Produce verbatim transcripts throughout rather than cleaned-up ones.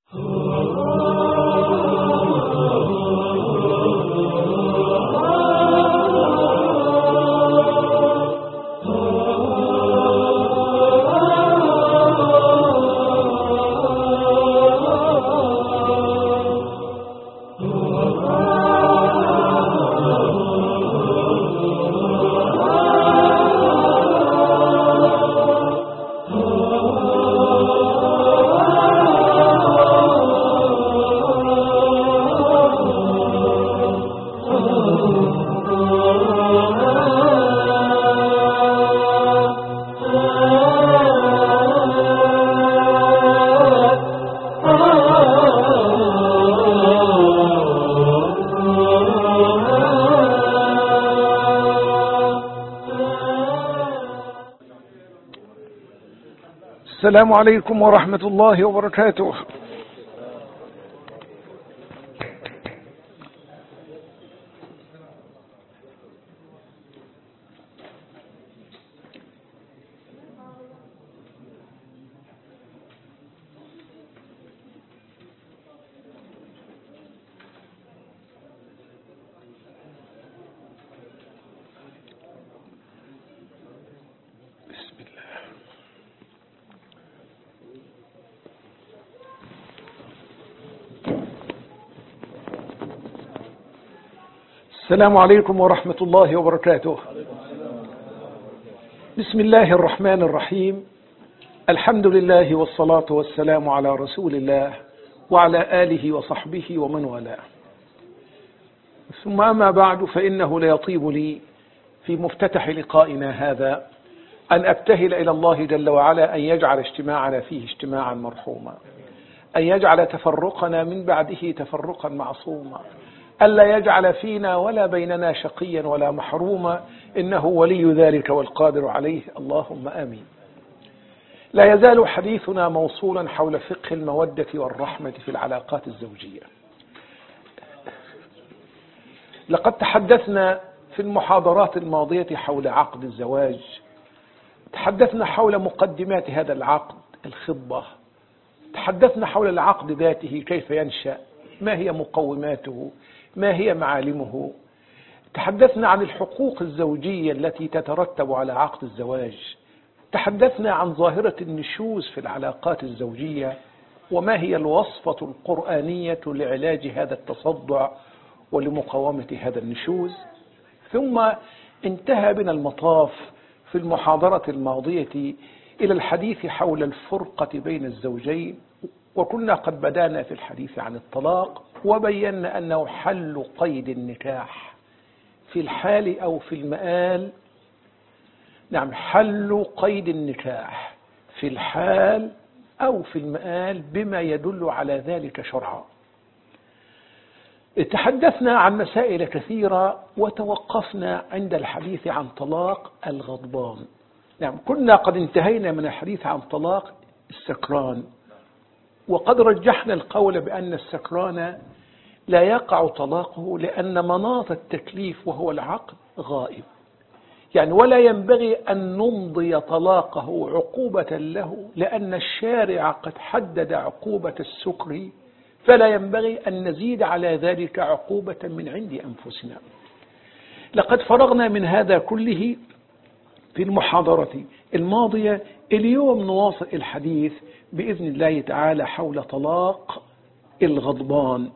السلام عليكم ورحمة الله وبركاته. السلام عليكم ورحمة الله وبركاته. بسم الله الرحمن الرحيم. الحمد لله والصلاة والسلام على رسول الله وعلى آله وصحبه ومن والاه، ثم أما بعد، فإنه ليطيب لي في مفتتح لقائنا هذا أن أبتهل إلى الله جل وعلا أن يجعل اجتماعنا فيه اجتماعا مرحوما، أن يجعل تفرقنا من بعده تفرقا معصوما، ألا يجعل فينا ولا بيننا شقيا ولا محروما، إنه ولي ذلك والقادر عليه، اللهم آمين. لا يزال حديثنا موصولا حول فقه المودة والرحمة في العلاقات الزوجية. لقد تحدثنا في المحاضرات الماضية حول عقد الزواج، تحدثنا حول مقدمات هذا العقد، الخطبة، تحدثنا حول العقد ذاته، كيف ينشأ، ما هي مقوماته، ما هي معالمه، تحدثنا عن الحقوق الزوجية التي تترتب على عقد الزواج، تحدثنا عن ظاهرة النشوز في العلاقات الزوجية، وما هي الوصفة القرآنية لعلاج هذا التصدع ولمقاومة هذا النشوز. ثم انتهى بنا المطاف في المحاضرة الماضية إلى الحديث حول الفرقة بين الزوجين، وكنا قد بدأنا في الحديث عن الطلاق، وبينا أنه حل قيد النكاح في الحال أو في المآل. نعم، حل قيد النكاح في الحال أو في المآل بما يدل على ذلك شرعا. تحدثنا عن مسائل كثيرة وتوقفنا عند الحديث عن طلاق الغضبان. نعم، كنا قد انتهينا من الحديث عن طلاق السكران، وقد رجحنا القول بأن السكران لا يقع طلاقه لأن مناط التكليف وهو العقد غائب، يعني ولا ينبغي أن نمضي طلاقه عقوبة له، لأن الشارع قد حدد عقوبة السكر، فلا ينبغي أن نزيد على ذلك عقوبة من عند أنفسنا. لقد فرغنا من هذا كله في المحاضرة الماضية. اليوم نواصل الحديث بإذن الله تعالى حول طلاق الغضبان.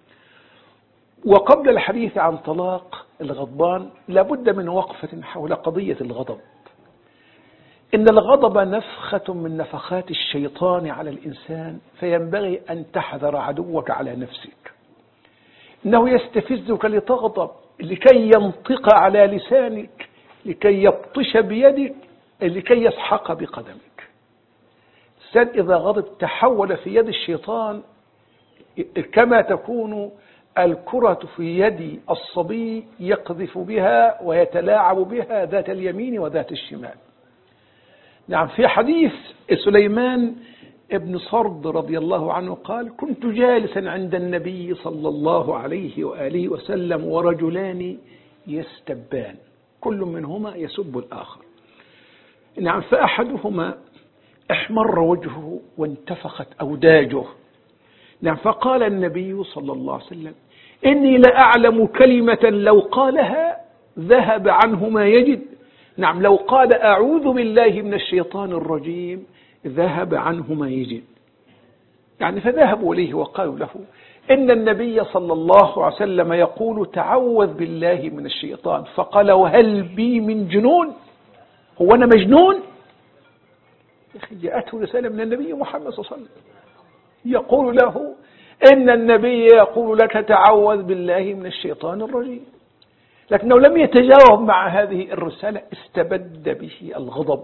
وقبل الحديث عن طلاق الغضبان لابد من وقفة حول قضية الغضب. إن الغضب نفخة من نفخات الشيطان على الإنسان، فينبغي أن تحذر عدوك على نفسك. إنه يستفزك لتغضب، لكي ينطق على لسانك، لكي يبطش بيدك، لكي يسحق بقدمك. الإنسان إذا غضب تحول في يد الشيطان كما تكون الكرة في يد الصبي يقذف بها ويتلاعب بها ذات اليمين وذات الشمال. نعم، في حديث سليمان ابن صرد رضي الله عنه قال: كنت جالسا عند النبي صلى الله عليه وآله وسلم ورجلان يستبان، كل منهما يسب الآخر. نعم، فأحدهما احمر وجهه وانتفخت أوداجه، نعم. فقال النبي صلى الله عليه وسلم: إني لأعلم كلمة لو قالها ذهب عنه ما يجد. نعم، لو قال أعوذ بالله من الشيطان الرجيم ذهب عنه ما يجد. يعني فذهبوا إليه وقالوا له: إن النبي صلى الله عليه وسلم يقول تعوذ بالله من الشيطان. فقال: وهل بي من جنون؟ هو أنا مجنون؟ يا أخي، جاءته رسالة من النبي محمد صلى الله عليه وسلم يقول له إن النبي يقول لك تعوذ بالله من الشيطان الرجيم. لكنه لم يتجاوب مع هذه الرسالة، استبد به الغضب،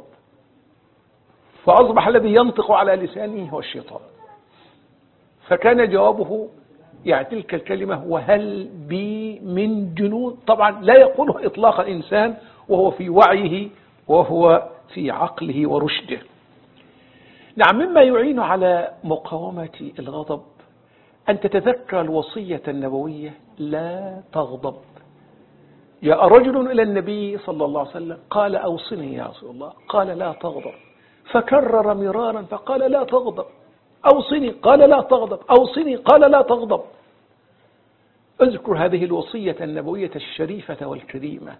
فأصبح الذي ينطق على لسانه هو الشيطان. فكان جوابه يعني تلك الكلمة: وهل بي من جنون؟ طبعا لا يقوله إطلاقا إنسان وهو في وعيه وهو في عقله ورشده. نعم، مما يعين على مقاومة الغضب أن تتذكر الوصية النبوية: لا تغضب. جاء رجل إلى النبي صلى الله عليه وسلم قال: أوصني يا رسول الله. قال: لا تغضب. فكرر مرارا فقال: لا تغضب. أوصني. قال: لا تغضب. أوصني. قال: لا تغضب. اذكر هذه الوصية النبوية الشريفة والكريمة.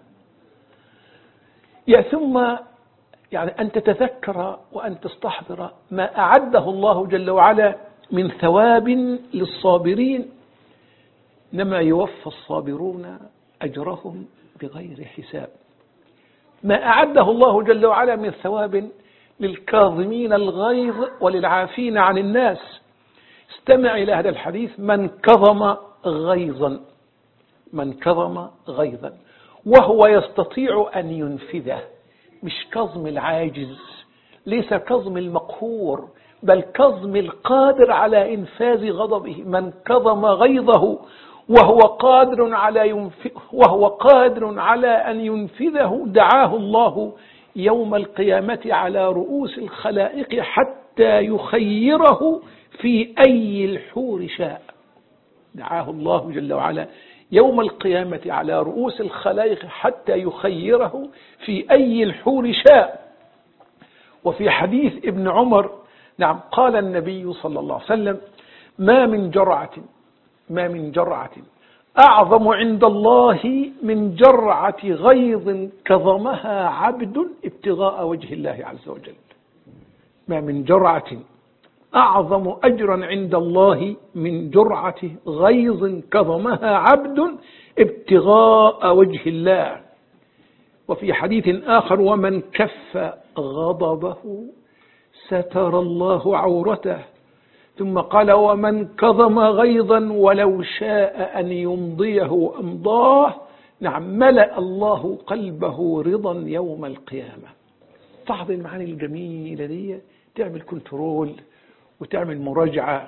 يا ثم يعني أن تتذكر وأن تستحضر ما أعده الله جل وعلا من ثواب للصابرين، إنما يوفى الصابرون أجرهم بغير حساب. ما أعده الله جل وعلا من ثواب للكاظمين الغيظ وللعافين عن الناس. استمع إلى هذا الحديث: من كظم غيظا من كظم غيظا وهو يستطيع أن ينفذه. مش كظم العاجز، ليس كظم المقهور، بل كظم القادر على إنفاذ غضبه. من كظم غيظه وهو قادر على ينف... وهو قادر على أن ينفذه دعاه الله يوم القيامة على رؤوس الخلائق حتى يخيره في أي الحور شاء. دعاه الله جل وعلا يوم القيامة على رؤوس الخلائق حتى يخيره في أي الحور شاء. وفي حديث ابن عمر نعم قال النبي صلى الله عليه وسلم: ما من جرعة ما من جرعة أعظم عند الله من جرعة غيظ كظمها عبد ابتغاء وجه الله عز وجل. ما من جرعة أعظم أجرا عند الله من جرعة غيظ كظمها عبد ابتغاء وجه الله. وفي حديث آخر: ومن كف غضبه ستر الله عورته. ثم قال: ومن كظم غيظا ولو شاء أن يمضيه أمضاه. نعم، ملأ الله قلبه رضا يوم القيامة. بعض المعاني الجميلة دي تعمل كنترول وتعمل مراجعة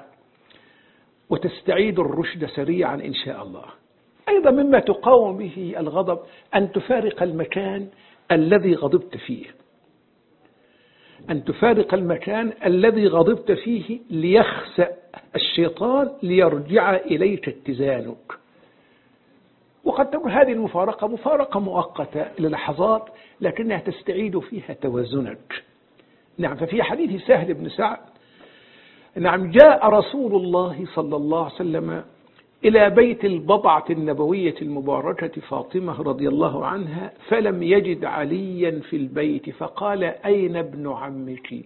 وتستعيد الرشد سريعا إن شاء الله. أيضا مما تقاوم به الغضب أن تفارق المكان الذي غضبت فيه أن تفارق المكان الذي غضبت فيه ليخسأ الشيطان ليرجع إليك اتزانك. وقد تكون هذه المفارقة مفارقة مؤقتة للحظات لكنها تستعيد فيها توازنك. نعم، ففي حديث سهل بن سعد نعم جاء رسول الله صلى الله عليه وسلم إلى بيت البضعة النبوية المباركة فاطمة رضي الله عنها فلم يجد عليا في البيت فقال: أين ابن عمك؟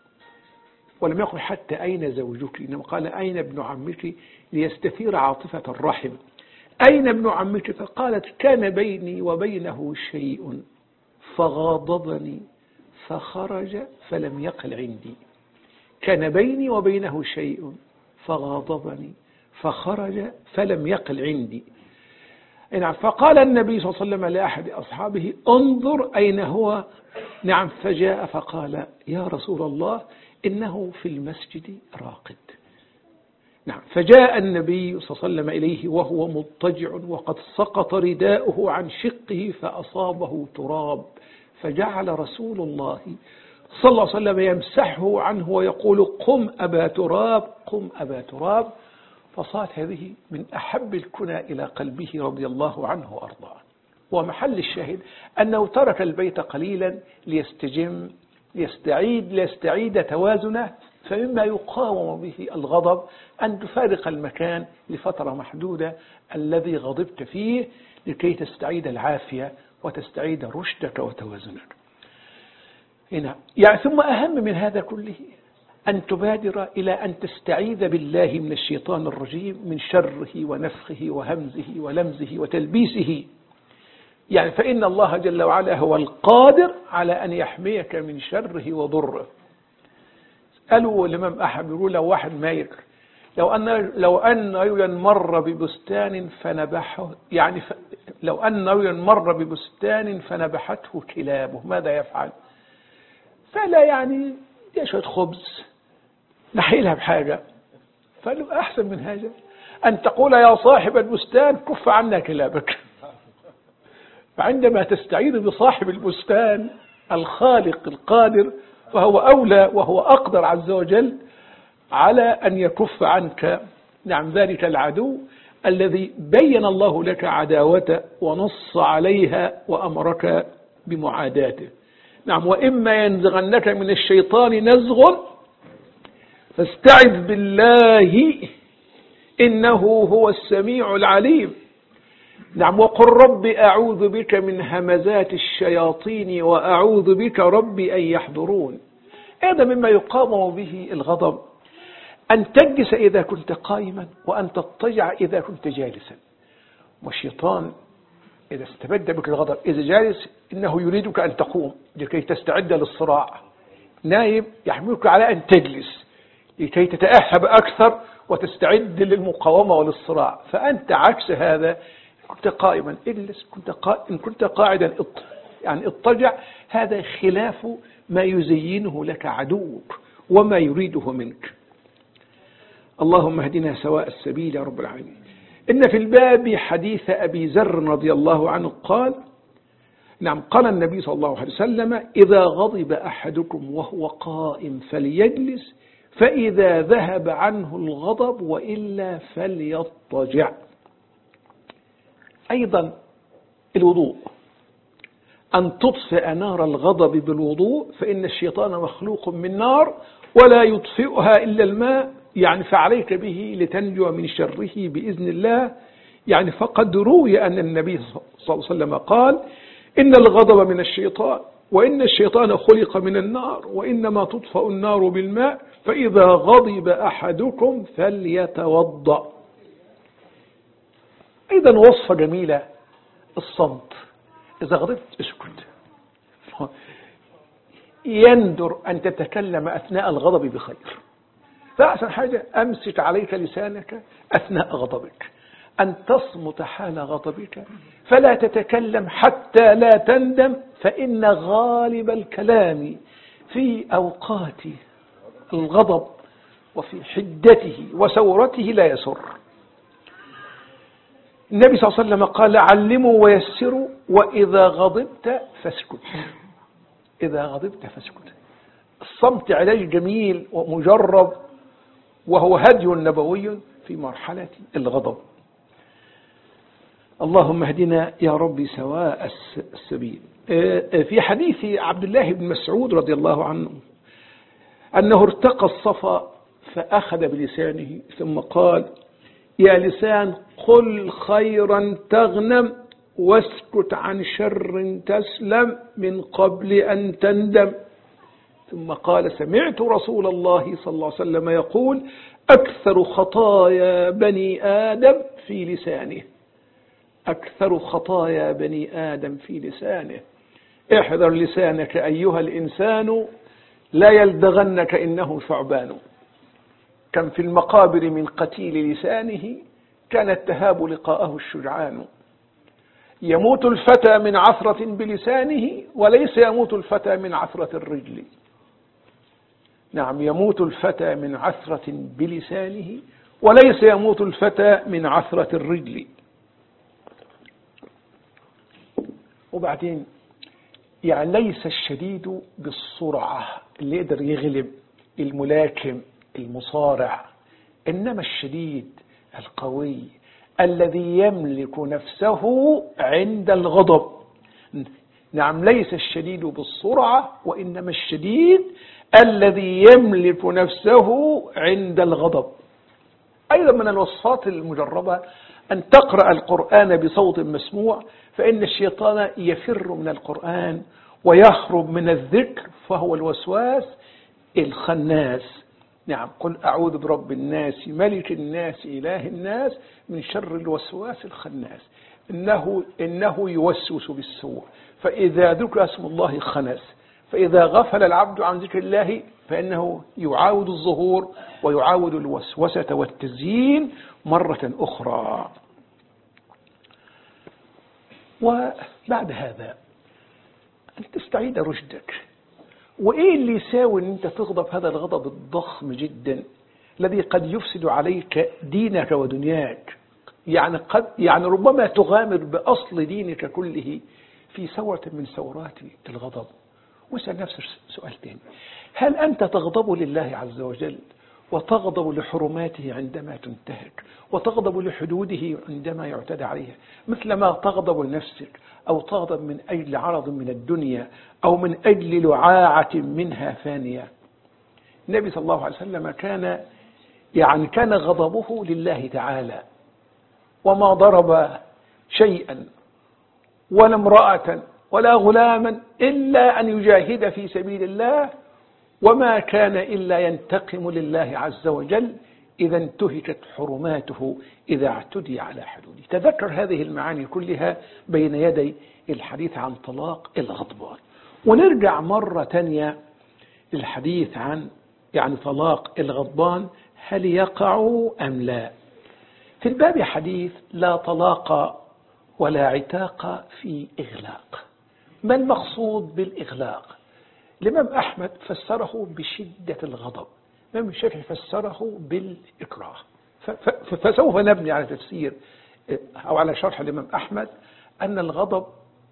ولم يقل حتى أين زوجك، إنما قال: أين ابن عمك؟ ليستثير عاطفة الرحم. أين ابن عمك؟ فقالت: كان بيني وبينه شيء فغاضبني فخرج فلم يقل عندي. كان بيني وبينه شيء فغاضبني فخرج فلم يقل عندي. نعم، فقال النبي صلى الله عليه وسلم لأحد أصحابه: انظر أين هو. نعم، فجاء فقال: يا رسول الله إنه في المسجد راقد. نعم، فجاء النبي صلى الله عليه وسلم إليه وهو مضطجع وقد سقط رداؤه عن شقه فأصابه تراب، فجعل رسول الله صلى الله عليه وسلم يمسحه عنه ويقول: قم أبا تراب، قم أبا تراب. فصارت هذه من أحب الكنى إلى قلبه رضي الله عنه وأرضاه. ومحل الشاهد أنه ترك البيت قليلا ليستجم ليستعيد ليستعيد توازنه فمما يقاوم به الغضب أن تفارق المكان لفترة محدودة الذي غضبت فيه لكي تستعيد العافية وتستعيد رشدك وتوازنك. هنا يعني ثم أهم من هذا كله أن تبادر إلى أن تستعيذ بالله من الشيطان الرجيم من شره ونفخه وهمزه ولمزه وتلبيسه. يعني فإن الله جل وعلا هو القادر على أن يحميك من شره وضره. قالوا الإمام أحمد يقول لو واحد مايك لو أن لو أن رجلا مر ببستان فنبحه، يعني ف لو أن رجلا مر ببستان فنبحته كلابه ماذا يفعل؟ فلا يعني دي شوية خبز نحيلها بحاجة. فقالوا أحسن من هذا أن تقول يا صاحب البستان كف عنا كلابك. فعندما تستعيذ بصاحب البستان الخالق القادر فهو أولى وهو أقدر عز وجل على أن يكف عنك نعم ذلك العدو الذي بين الله لك عداوته ونص عليها وأمرك بمعاداته. نعم وإما ينزغنك من الشيطان نزغ فاستعذ بالله إنه هو السميع العليم. نعم وقل رب أعوذ بك من همزات الشياطين وأعوذ بك رب أن يحضرون. هذا مما يقاوم به الغضب أن تجلس إذا كنت قائما وأن تضطجع إذا كنت جالسا. والشيطان إذا استبد بك الغضب إذا جالس إنه يريدك أن تقوم لكي تستعد للصراع. نايم يحملك على أن تجلس لكي تتأهب أكثر وتستعد للمقاومة وللصراع. فأنت عكس هذا، كنت قائما اجلس، كنت قا... إن كنت قاعدا يعني اضطجع. هذا خلاف ما يزينه لك عدوك وما يريده منك. اللهم اهدنا سواء السبيل يا رب العالمين. إن في الباب حديث أبي ذر رضي الله عنه قال نعم قال النبي صلى الله عليه وسلم إذا غضب أحدكم وهو قائم فليجلس فإذا ذهب عنه الغضب وإلا فليضطجع. أيضا الوضوء أن تطفئ نار الغضب بالوضوء فإن الشيطان مخلوق من نار ولا يطفئها إلا الماء. يعني فعليك به لتنجو من شره بإذن الله. يعني فقد روي أن النبي صلى الله عليه وسلم قال إن الغضب من الشيطان وإن الشيطان خلق من النار وإنما تطفأ النار بالماء فإذا غضب أحدكم فليتوضأ. أيضا وصفة جميلة الصمت. إذا غضبت اسكت. يندر أن تتكلم أثناء الغضب بخير. فأحسن حاجة أمسك عليك لسانك أثناء غضبك، أن تصمت حال غضبك فلا تتكلم حتى لا تندم. فإن غالب الكلام في أوقات الغضب وفي حدته وسورته لا يسر. النبي صلى الله عليه وسلم قال علموا ويسروا وإذا غضبت فاسكت. إذا غضبت فاسكت. الصمت علاج جميل ومجرب وهو هدي نبوي في مرحلة الغضب. اللهم اهدنا يا رب سواء السبيل. في حديث عبد الله بن مسعود رضي الله عنه أنه ارتقى الصفا فأخذ بلسانه ثم قال يا لسان قل خيرا تغنم واسكت عن شر تسلم من قبل أن تندم. ثم قال سمعت رسول الله صلى الله عليه وسلم يقول أكثر خطايا بني آدم في لسانه. أكثر خطايا بني آدم في لسانه. احذر لسانك أيها الإنسان لا يلدغنك إنه ثعبان. كم في المقابر من قتيل لسانه كانت تهاب لقاءه الشجعان. يموت الفتى من عثرة بلسانه وليس يموت الفتى من عثرة الرجل. نعم يموت الفتى من عثرة بلسانه وليس يموت الفتى من عثرة الرجل. وبعدين يعني ليس الشديد بالسرعة اللي يقدر يغلب الملاكم المصارع، إنما الشديد القوي الذي يملك نفسه عند الغضب. نعم ليس الشديد بالسرعة وإنما الشديد الذي يملك نفسه عند الغضب. أيضا من الوصفات المجربة أن تقرأ القرآن بصوت مسموع، فإن الشيطان يفر من القرآن ويهرب من الذكر، فهو الوسواس الخناس. نعم، قل أعوذ برب الناس ملك الناس إله الناس من شر الوسواس الخناس، إنه, إنه يوسوس بالسوء، فإذا ذكر اسم الله خنس، فإذا غفل العبد عن ذكر الله فإنه يعاود الظهور ويعاود الوسوسة والتزيين مرة أخرى. وبعد هذا أن تستعيد رشدك. وإيه اللي يساوي أن أنت تغضب هذا الغضب الضخم جدا الذي قد يفسد عليك دينك ودنياك؟ يعني, قد يعني ربما تغامر بأصل دينك كله في ثورة من ثورات الغضب. واسأل نفسك سؤال ثاني: هل أنت تغضب لله عز وجل وتغضب لحرماته عندما تنتهك، وتغضب لحدوده عندما يعتدى عليها، مثل ما تغضب لنفسك، أو تغضب من أجل عرض من الدنيا، أو من أجل لعاعة منها فانية؟ النبي صلى الله عليه وسلم كان يعني كان غضبه لله تعالى، وما ضرب شيئا ولا امرأة ولا غلاما إلا أن يجاهد في سبيل الله، وما كان إلا ينتقم لله عز وجل إذا انتهكت حرماته، إذا اعتدي على حدوده. تذكر هذه المعاني كلها بين يدي الحديث عن طلاق الغضبان. ونرجع مرة تانية للحديث عن يعني طلاق الغضبان، هل يقع أم لا؟ في الباب حديث لا طلاق ولا عتاق في إغلاق. ما المقصود بالإغلاق؟ الإمام أحمد فسره بشدة الغضب، الإمام الشافعي فسره بالإكراه. فسوف نبني على تفسير أو على شرح الإمام أحمد أن الغضب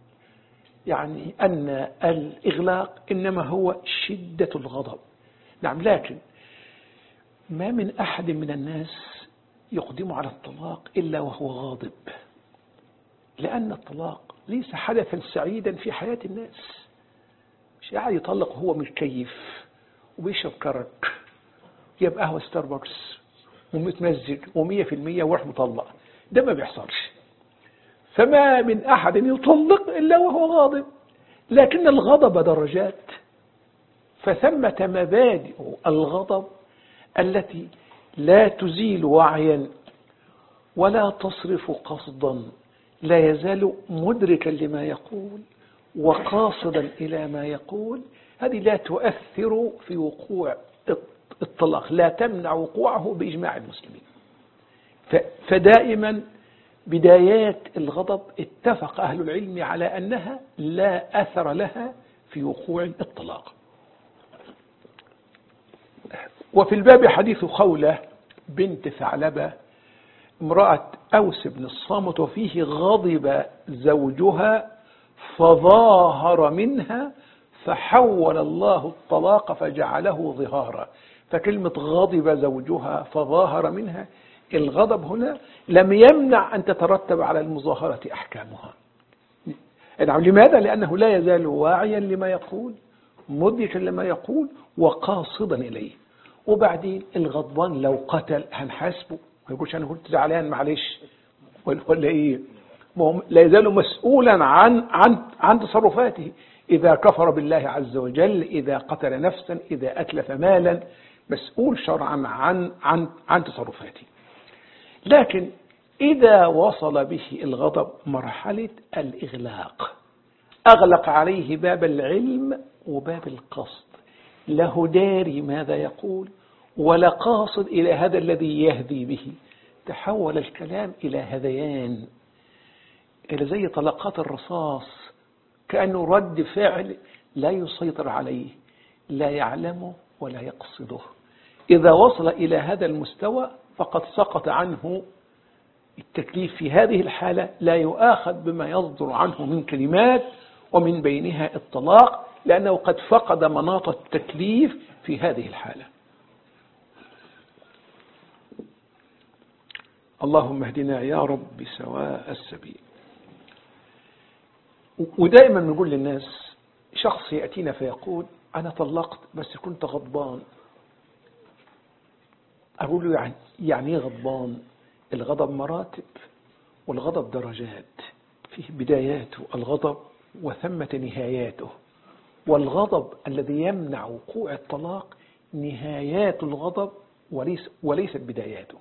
يعني أن الإغلاق إنما هو شدة الغضب. نعم، لكن ما من أحد من الناس يقدم على الطلاق إلا وهو غاضب، لأن الطلاق ليس حدثا سعيدا في حياة الناس. مش قاعد يطلق وهو متكيف وبيشرب كرك، يبقى قهوة ستاربكس ومتمزج ومية في المية وراح مطلق، ده ما بيحصلش. فما من أحد يطلق إلا وهو غاضب، لكن الغضب درجات، فثمة مبادئ الغضب التي لا تزيل وعيا ولا تصرف قصدا، لا يزال مدركا لما يقول وقاصدا إلى ما يقول. هذه لا تؤثر في وقوع الطلاق، لا تمنع وقوعه بإجماع المسلمين. فدائما بدايات الغضب اتفق أهل العلم على أنها لا أثر لها في وقوع الطلاق. وفي الباب حديث خولة بنت ثعلبة امرأة أوس بن الصامت، وفيه غضب زوجها فظاهر منها فحول الله الطلاق فجعله ظهارا. فكلمة غضب زوجها فظاهر منها، الغضب هنا لم يمنع أن تترتب على المظاهرة أحكامها. نعم، لماذا؟ لأنه لا يزال واعيا لما يقول، مدركا لما يقول وقاصدا إليه. وبعدين الغضبان لو قتل هنحاسبه، ما يقولش أنا كنت زعلان معلش ولا إيه، لا يزال مسؤولا عن عن عن تصرفاته. إذا كفر بالله عز وجل، إذا قتل نفسا، إذا أتلف مالا، مسؤول شرعا عن عن عن تصرفاته. لكن إذا وصل به الغضب مرحلة الإغلاق، أغلق عليه باب العلم وباب القصد، له داري ماذا يقول ولا قاصد إلى هذا الذي يهدي به، تحول الكلام إلى هذيان، إلى زي طلقات الرصاص، كأنه رد فعل لا يسيطر عليه، لا يعلمه ولا يقصده. إذا وصل إلى هذا المستوى فقد سقط عنه التكليف. في هذه الحالة لا يؤاخذ بما يصدر عنه من كلمات ومن بينها الطلاق، لأنه قد فقد مناط التكليف في هذه الحالة. اللهم اهدنا يا رب سواء السبيل. ودائما نقول للناس، شخص يأتينا فيقول أنا طلقت بس كنت غضبان. أقول له يعني يعني إيه غضبان؟ الغضب مراتب والغضب درجات، فيه بداياته الغضب وثمة نهاياته. والغضب الذي يمنع وقوع الطلاق نهايات الغضب وليس وليست بداياته.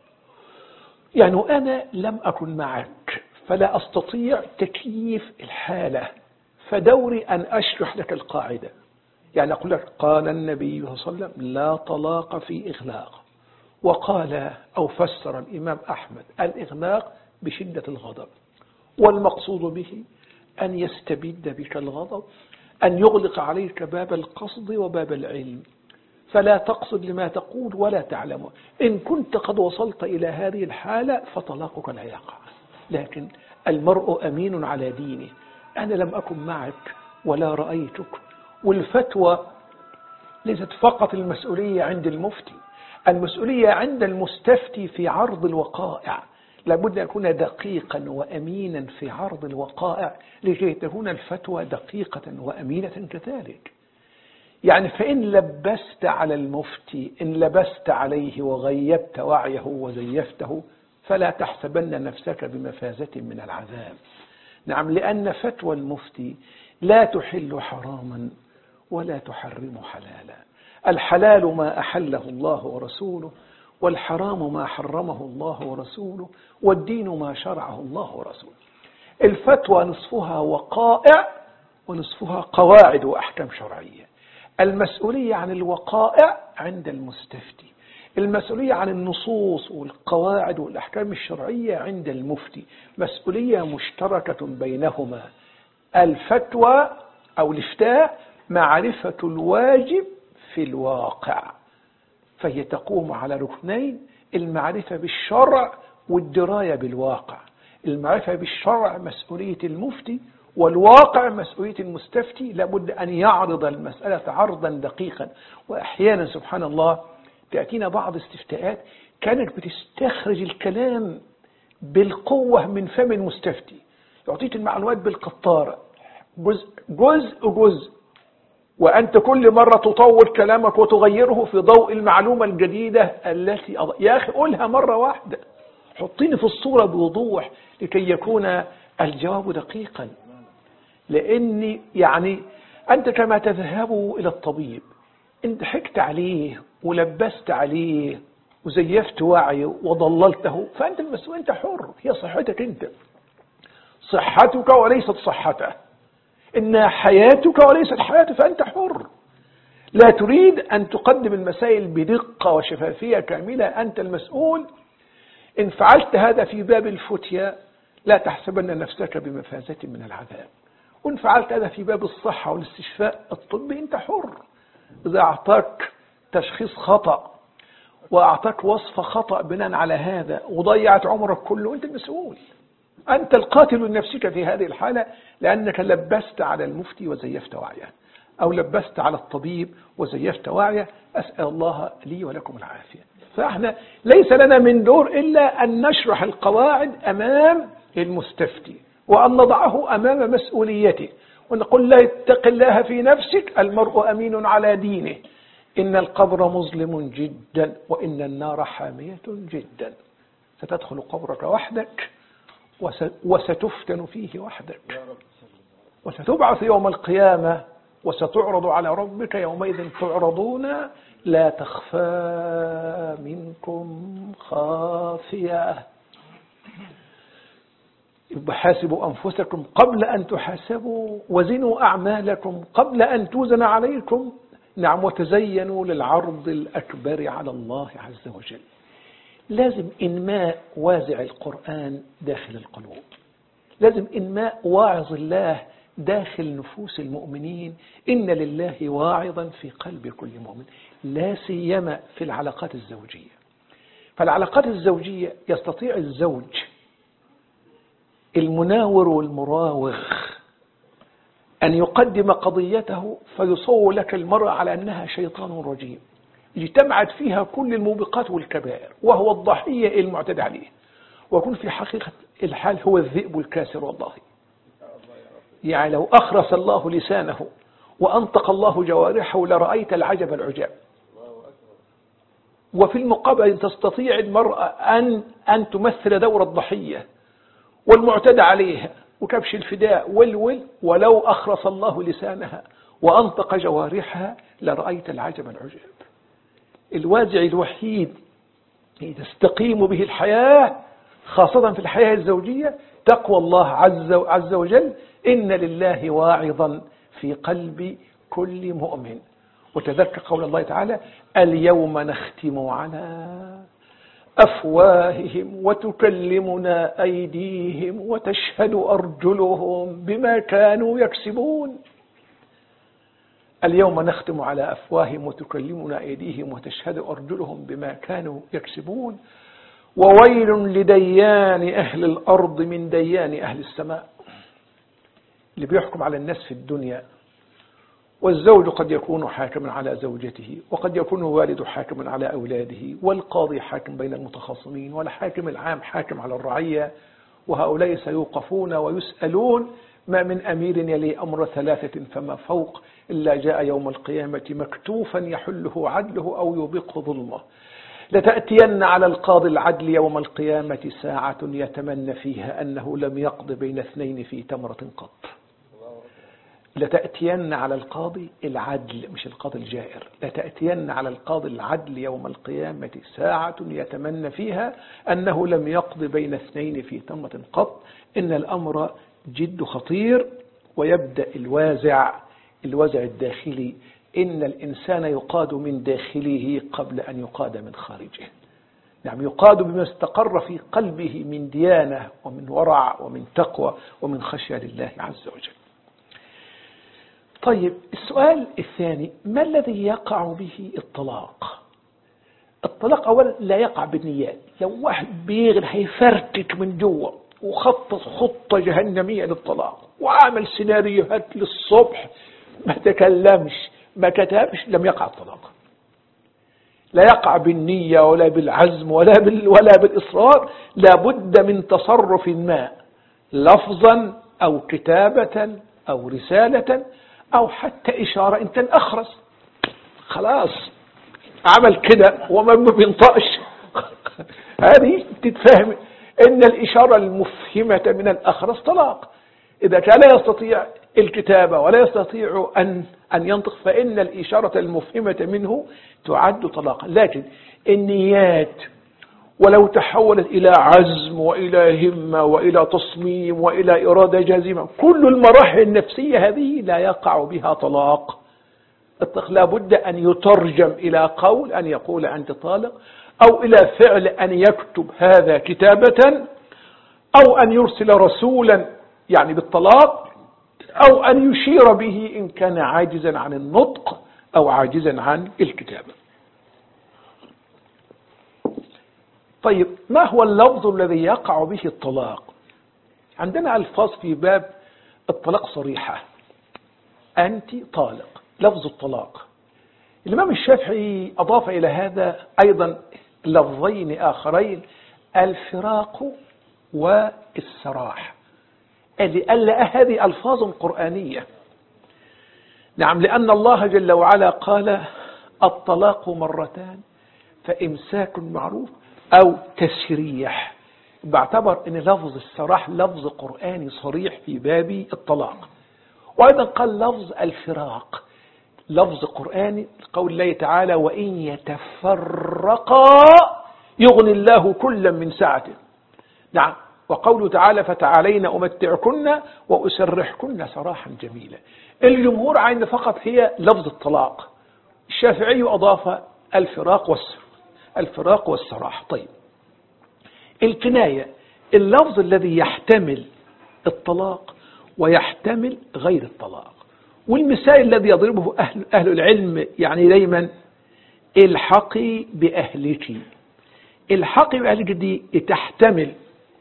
يعني أنا لم أكن معك فلا أستطيع تكييف الحالة، فدوري أن أشرح لك القاعدة. يعني أقول لك قال النبي صلى الله عليه وسلم لا طلاق في إغلاق، وقال أو فسر الإمام أحمد الإغلاق بشدة الغضب، والمقصود به أن يستبد بك الغضب، أن يغلق عليك باب القصد وباب العلم، فلا تقصد لما تقول ولا تعلم. إن كنت قد وصلت إلى هذه الحالة فطلاقك لا يقع. لكن المرء أمين على دينه. أنا لم أكن معك ولا رأيتك. والفتوى ليست فقط المسؤولية عند المفتي، المسؤولية عند المستفتي في عرض الوقائع. لابد أن يكون دقيقا وأمينا في عرض الوقائع لكي تكون الفتوى دقيقة وأمينة كذلك. يعني فإن لبست على المفتي، إن لبست عليه وغيبت وعيه وزيفته، فلا تحسبن نفسك بمفازة من العذاب. نعم، لأن فتوى المفتي لا تحل حراما ولا تحرم حلالا. الحلال ما أحله الله ورسوله، والحرام ما حرمه الله ورسوله، والدين ما شرعه الله ورسوله. الفتوى نصفها وقائع ونصفها قواعد وأحكام شرعية. المسؤولية عن الوقائع عند المستفتي، المسؤولية عن النصوص والقواعد والأحكام الشرعية عند المفتي، مسؤولية مشتركة بينهما. الفتوى أو الإفتاء معرفة الواجب في الواقع، فهي تقوم على ركنين: المعرفة بالشرع والدراية بالواقع. المعرفة بالشرع مسؤولية المفتي، والواقع مسؤولية المستفتي. لابد أن يعرض المسألة عرضا دقيقا. وأحيانا سبحان الله تأتينا بعض استفتاءات كانت بتستخرج الكلام بالقوة من فم المستفتي، يعطيك المعلومات بالقطارة، جزء جزء جزء، وأنت كل مرة تطور كلامك وتغيره في ضوء المعلومة الجديدة التي أض... يا أخي قولها مرة واحدة، حطيني في الصورة بوضوح لكي يكون الجواب دقيقا. لأني يعني أنت كما تذهب إلى الطبيب، أنت حكت عليه ولبست عليه وزيفت وعيه وضللته، فأنت المسؤول، أنت حر، هي صحتك أنت، صحتك وليست صحته، إنها حياتك وليست حياته، فأنت حر. لا تريد أن تقدم المسائل بدقة وشفافية كاملة، أنت المسؤول. إن فعلت هذا في باب الفتيا لا تحسبن نفسك بمفازة من العذاب، وإن فعلت هذا في باب الصحة والاستشفاء الطبي أنت حر. إذا أعطاك تشخيص خطأ وأعطاك وصفة خطأ بناء على هذا وضيعت عمرك كله، أنت المسؤول، أنت القاتل لنفسك في هذه الحالة، لأنك لبست على المفتي وزيفت وعيه، أو لبست على الطبيب وزيفت وعيه. أسأل الله لي ولكم العافية. فإحنا ليس لنا من دور إلا أن نشرح القواعد أمام المستفتي، وأن نضعه أمام مسؤوليته، ونقول لا اتق الله في نفسك، المرء أمين على دينه، إن القبر مظلم جدا وإن النار حامية جدا، ستدخل قبرك وحدك وستفتن فيه وحدك، وستبعث يوم القيامة وستعرض على ربك يومئذ تعرضون لا تخفى منكم خافية. حاسبوا أنفسكم قبل أن تحاسبوا، وزنوا أعمالكم قبل أن توزن عليكم. نعم، وتزينوا للعرض الأكبر على الله عز وجل. لازم إنماء وازع القرآن داخل القلوب، لازم إنماء واعظ الله داخل نفوس المؤمنين. إن لله واعظا في قلب كل مؤمن، لا سيما في العلاقات الزوجية. فالعلاقات الزوجية يستطيع الزوج المناور والمراوغ أن يقدم قضيته فيصور لك المرأة على أنها شيطان رجيم اجتمعت فيها كل الموبقات والكبائر، وهو الضحية المعتدى عليه، ويكون في حقيقة الحال هو الذئب الكاسر والله. يعني لو أخرس الله لسانه وأنطق الله جوارحه لرأيت العجب العجاب. وفي المقابل تستطيع المرأة أن أن تمثل دور الضحية والمعتدى عليها وكبش الفداء والول، ولو أخرس الله لسانها وأنطق جوارحها لرأيت العجب العجاب. الوازع الوحيد تستقيم به الحياة خاصة في الحياة الزوجية تقوى الله عز عز وجل. إن لله واعظا في قلب كل مؤمن. وتذكر قول الله تعالى: اليوم نختم على أفواههم وتكلمنا أيديهم وتشهد أرجلهم بما كانوا يكسبون. اليوم نختم على أفواههم وتكلمنا أيديهم وتشهد أرجلهم بما كانوا يكسبون. وويل لديان أهل الأرض من ديان أهل السماء. اللي بيحكم على الناس في الدنيا، والزوج قد يكون حاكما على زوجته، وقد يكون والد حاكما على أولاده، والقاضي حاكم بين المتخاصمين، والحاكم العام حاكم على الرعية، وهؤلاء سيوقفون ويسألون: ما من أمير يلي أمر ثلاثة فما فوق إلا جاء يوم القيامة مكتوفا يحله عدله أو يوبقه ظلمه. لتأتين على القاضي العدل يوم القيامة ساعة يتمنى فيها أنه لم يقض بين اثنين في تمرة قط. لتأتين على القاضي العدل، مش القاضي الجائر، لتأتين على القاضي العدل يوم القيامة ساعة يتمنى فيها أنه لم يقض بين اثنين في تمرة قط. إن الأمر جد خطير. ويبدأ الوازع الوازع الداخلي. إن الإنسان يقاد من داخله قبل أن يقاد من خارجه. نعم، يقاد بما استقر في قلبه من ديانة ومن ورع ومن تقوى ومن خشية لله عز وجل. طيب، السؤال الثاني: ما الذي يقع به الطلاق؟ الطلاق أولا لا يقع بالنيات. لو واحد بيغل هيفرتك من جوه وخطط خطة جهنمية للطلاق وعمل سيناريوهات للصبح، ما تكلمش ما كتبش، لم يقع الطلاق. لا يقع بالنية ولا بالعزم ولا بال ولا بالإصرار. لا بد من تصرف ما، لفظا أو كتابة أو رسالة أو حتى إشارة. أنت الأخرس خلاص عمل كده وما بينطقش، هذه تتفهم إن الإشارة المفهمة من الأخرس طلاق. إذا كان لا يستطيع الكتابة ولا يستطيع أن أن ينطق، فإن الإشارة المفهمة منه تعد طلاقا. لكن النيات ولو تحولت إلى عزم وإلى همة وإلى تصميم وإلى إرادة جازمة، كل المراحل النفسية هذه لا يقع بها طلاق. الطلاق لا بد أن يترجم إلى قول، أن يقول أنت طالق، أو إلى فعل أن يكتب هذا كتابة، أو أن يرسل رسولا يعني بالطلاق، أو أن يشير به إن كان عاجزا عن النطق أو عاجزا عن الكتابة. طيب، ما هو اللفظ الذي يقع به الطلاق؟ عندنا ألفاظ في باب الطلاق صريحة: أنت طالق، لفظ الطلاق. الإمام الشافعي أضاف إلى هذا أيضا لفظين آخرين: الفراق والسراح. هذه ألفاظ قرآنية. نعم، لأن الله جل وعلا قال: الطلاق مرتان فإمساك معروف أو تسريح. باعتبر أن لفظ السراح لفظ قرآني صريح في باب الطلاق. وأيضا قال لفظ الفراق لفظ قرآني، قول الله تعالى: وإن يتفرقا يغني الله كلا من سعته. نعم، وقوله تعالى: فتعالين أمتعكن وأسرحكن سراحا جميلا. الجمهور عين فقط هي لفظ الطلاق. الشافعي أضاف الفراق والسراح الفراق والسراح. طيب، الكناية اللفظ الذي يحتمل الطلاق ويحتمل غير الطلاق. والمثال الذي يضربه أهل, أهل العلم يعني دايما: الحقي بأهلك. الحقي بأهلك دي تحتمل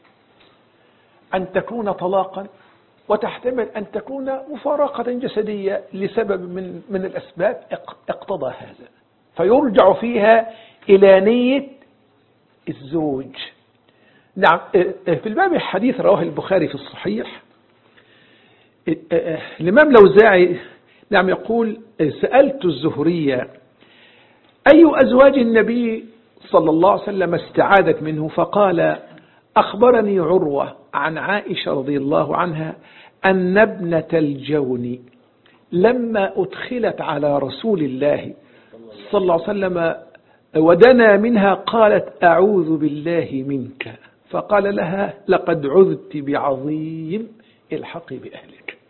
أن تكون طلاقا، وتحتمل أن تكون مفارقة جسدية لسبب من, من الأسباب اقتضى هذا، فيرجع فيها إلى نية الزوج. نعم، في الباب الحديث رواه البخاري في الصحيح. الإمام الأوزاعي نعم. يقول سألت الزهرية أي أزواج النبي صلى الله عليه وسلم استعاذت منه، فقال أخبرني عروة عن عائشة رضي الله عنها أن ابنة الجون لما أدخلت على رسول الله صلى الله عليه وسلم ودنا منها قالت أعوذ بالله منك، فقال لها لقد عذت بعظيم الحقي بأهلك،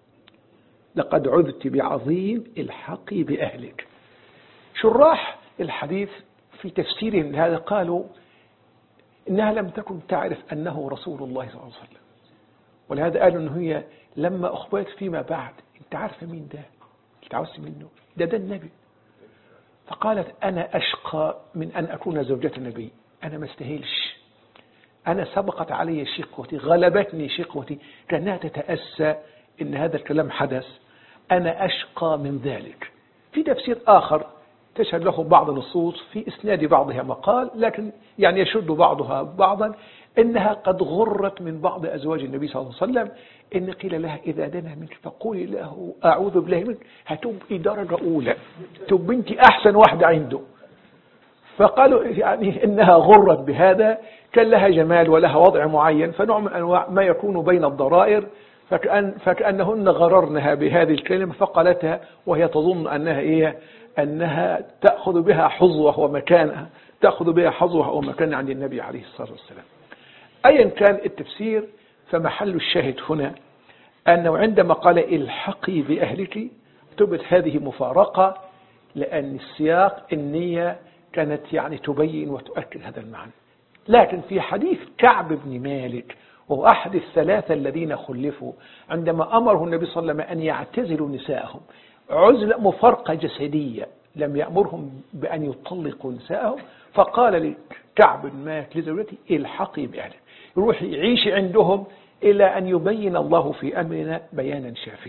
لقد عذت بعظيم الحقي بأهلك. شراح الحديث في تفسيرهم لهذا قالوا إنها لم تكن تعرف أنه رسول الله صلى الله عليه وسلم، ولهذا قالوا إنه هي لما أخبرت فيما بعد أنت عارفة مين ده؟ أنت عاوزت منه ده ده النبي. فقالت أنا أشقى من أن أكون زوجة النبي، أنا ما استهلش، أنا سبقت علي شقوتي، غلبتني شقوتي، كأنها تتأسى إن هذا الكلام حدث، أنا أشقى من ذلك. في تفسير آخر تشهد له بعض النصوص في إسناد بعضها مقال، لكن يعني يشد بعضها بعضا، إنها قد غرت من بعض أزواج النبي صلى الله عليه وسلم، إن قيل لها إذا دنا منك فقولي له أعوذ بالله منك، هتبقي درجة أولى، تبقي أنت أحسن واحدة عنده. فقالوا يعني إنها غرت بهذا، كان لها جمال ولها وضع معين، فنوع من أنواع ما يكون بين الضرائر، فكأن فكأنهن غررنها بهذه الكلمة فقالتها وهي تظن أنها إيه، أنها تأخذ بها حظوة ومكانها، تأخذ بها حظوة ومكان عند النبي عليه الصلاة والسلام. أيا كان التفسير، فمحل الشاهد هنا أنه عندما قال الحقي بأهلك اعتبرت هذه مفارقة، لأن السياق النية كانت يعني تبين وتؤكد هذا المعنى. لكن في حديث كعب بن مالك وهو أحد الثلاثة الذين خلفوا، عندما أمره النبي صلى الله عليه وسلم أن يعتزلوا نساءهم عزلة مفارقة جسدية، لم يأمرهم بأن يطلقوا نساءهم، فقال لكعب بن مالك لزوجته الحقي بأهلك، روحي عيشي عندهم إلى أن يبين الله في أمرنا بيانا شافيا.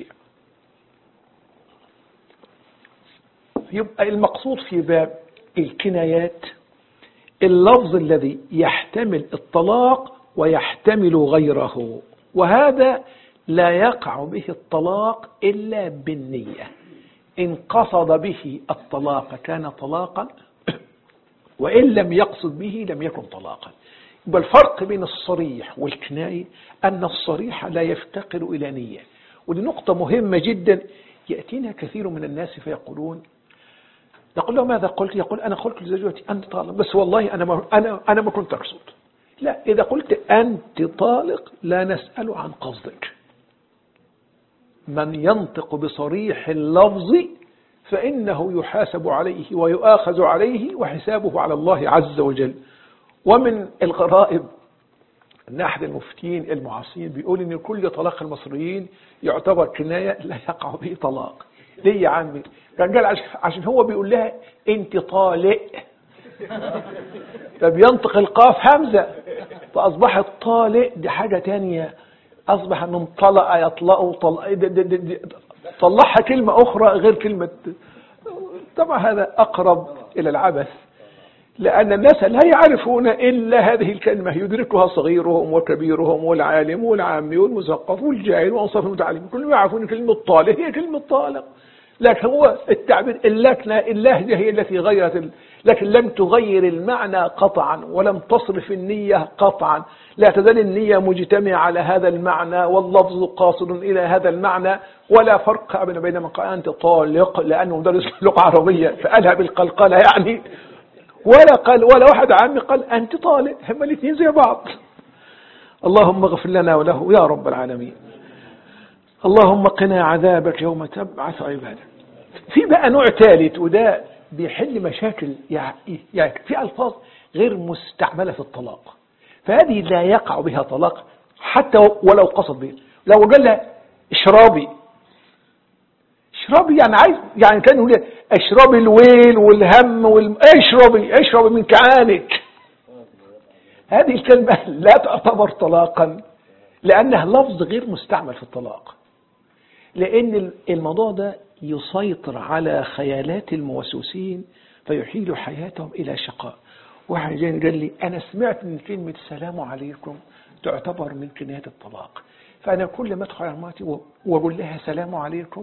يبقى المقصود في باب الكنايات اللفظ الذي يحتمل الطلاق ويحتمل غيره، وهذا لا يقع به الطلاق إلا بالنية. إن قصد به الطلاق كان طلاقا، وإن لم يقصد به لم يكن طلاقا. يبقى الفرق بين الصريح والكناية أن الصريح لا يفتقر إلى نية، ودي نقطة مهمة جدا. يأتينا كثير من الناس فيقولون، نقول له ماذا قلت؟ يقول أنا قلت لزوجتي أنت طالق، بس والله أنا ما أنا أنا ما كنت أقصد. لا، إذا قلت أنت طالق لا نسأل عن قصدك. من ينطق بصريح اللفظ فإنه يحاسب عليه ويؤاخذ عليه وحسابه على الله عز وجل. ومن الغرائب أن أحد المفتين المعاصرين بيقول إن كل طلاق المصريين يعتبر كناية لا يقع به طلاق. ليه يا عمي؟ كان قال عشان هو بيقول لها أنت طالق، فبينطق القاف همزة فأصبحت طالق، دي حاجة تانية. أصبح من طلق يطلق طلق، طلعها كلمة أخرى غير كلمة. طبعا هذا أقرب إلى العبث، لأن الناس لا يعرفون إلا هذه الكلمة يدركها صغيرهم وكبيرهم والعالم والعامي والمثقف والجاهل وأنصاف المتعلم، كلهم يعرفون كلمة طالق هي كلمة طالق. لكن هو التعبير اللكنة اللهجة هي التي غيرت ال... لكن لم تغير المعنى قطعا، ولم تصرف النية قطعا. لا تزال النية مجتمعة على هذا المعنى واللفظ قاصد إلى هذا المعنى، ولا فرق أبدا بين من قال أنت طالق لأنه مدرس لغة عربية فقالها بالقلقلة يعني، ولا قال ولا واحد عامي قال أنت طالق، هما الاثنين زي بعض. اللهم اغفر لنا وله يا رب العالمين. اللهم قنا عذابك يوم تبعث عبادك. في بقى نوع ثالث، وده بيحل مشاكل، يعني في ألفاظ غير مستعملة في الطلاق، فهذه لا يقع بها طلاق حتى ولو قصد به. لو قال لها اشربي، اشربي يعني عايز يعني كان يقول اشربي الويل والهم وال... اشربي اشربي من كعانك. هذه الكلمة لا تعتبر طلاقا لأنها لفظ غير مستعمل في الطلاق، لأن الموضوع ده يسيطر على خيالات الموسوسين فيحيل حياتهم إلى شقاء. واحد جاي قال لي أنا سمعت من كلمة السلام عليكم تعتبر من كنايات الطلاق، فأنا كل ما أدخل على مراتي وأقول لها سلام عليكم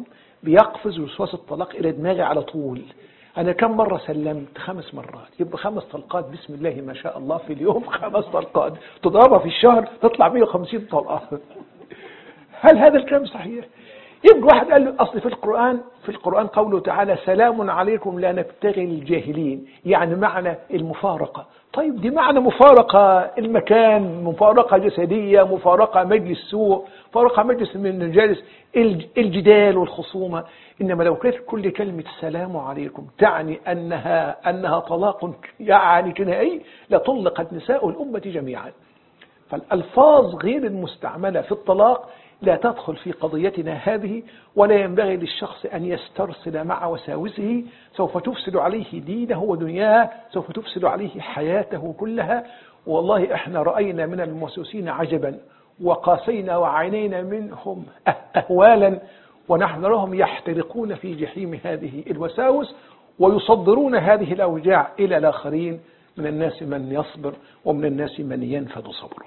بيقفز وسواس الطلاق إلى دماغي على طول. أنا كم مرة سلمت؟ خمس مرات، يبقى خمس طلقات بسم الله ما شاء الله في اليوم، خمس طلقات تضربها في الشهر تطلع مئة وخمسين طلقة. هل هذا الكلام صحيح؟ يبقى واحد قال له أصل في القرآن في القرآن قوله تعالى سلام عليكم لا نبتغي الجاهلين، يعني معنى المفارقة. طيب دي معنى مفارقة المكان، مفارقة جسدية، مفارقة مجلس سوء، مفارقة مجلس من مجالس الجدال والخصومة. إنما لو كانت كل كلمة سلام عليكم تعني أنها أنها طلاق يعني كنائي لطلقت نساء الأمة جميعا. فالألفاظ غير المستعملة في الطلاق لا تدخل في قضيتنا هذه، ولا ينبغي للشخص أن يسترسل مع وساوسه، سوف تفسد عليه دينه ودنياه، سوف تفسد عليه حياته كلها. والله احنا رأينا من الموسوسين عجبا وقاسينا وعينينا منهم أهوالا، ونحن نراهم يحترقون في جحيم هذه الوساوس ويصدرون هذه الأوجاع إلى الآخرين. من الناس من يصبر ومن الناس من ينفد صبره.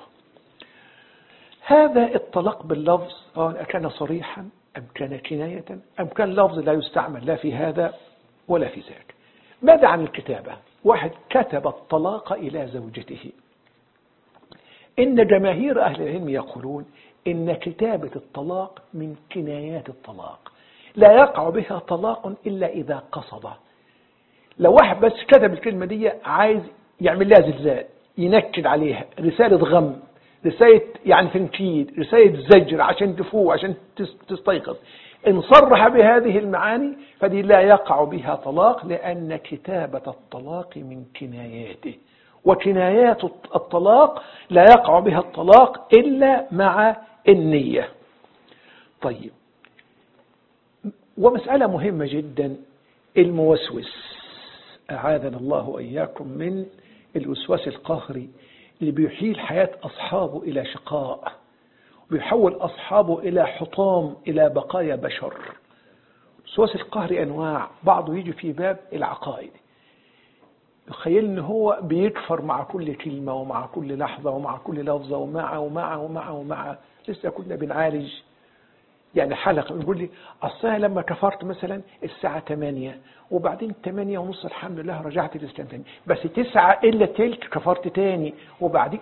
هذا الطلاق باللفظ كان صريحا أم كان كناية أم كان لفظ لا يستعمل لا في هذا ولا في ذاك. ماذا عن الكتابة؟ واحد كتب الطلاق إلى زوجته. إن جماهير أهل العلم يقولون إن كتابة الطلاق من كنايات الطلاق، لا يقع بها طلاق إلا إذا قصد. لو واحد بس كتب الكلمة دي عايز يعمل لها زلزال، ينكد عليها، رسالة غم، رسالة يعني تنكيد، رسالة زجر عشان تفوق عشان تستيقظ، إن صرح بهذه المعاني فدي لا يقع بها طلاق، لأن كتابة الطلاق من كناياته، وكنايات الطلاق لا يقع بها الطلاق إلا مع النية. طيب، ومسألة مهمة جدا، الموسوس أعاذنا الله وإياكم من الوسواس القهري اللي بيحيل حياة أصحابه إلى شقاء، وبيحول أصحابه إلى حطام، إلى بقايا بشر. الوسواس القهري أنواع، بعضه يجي في باب العقائد، يخيل إن هو بيكفر مع كل كلمة ومع كل لحظة ومع كل لفظة ومع ومع ومع ومع. لسه كنا بنعالج يعني حلقة بنقول لي أصلا لما كفرت مثلا الساعة ثمانية وبعدين ثمانية ونص الحمد لله رجعت الإسلام تاني، بس تسعة إلا تلك كفرت تاني، وبعدين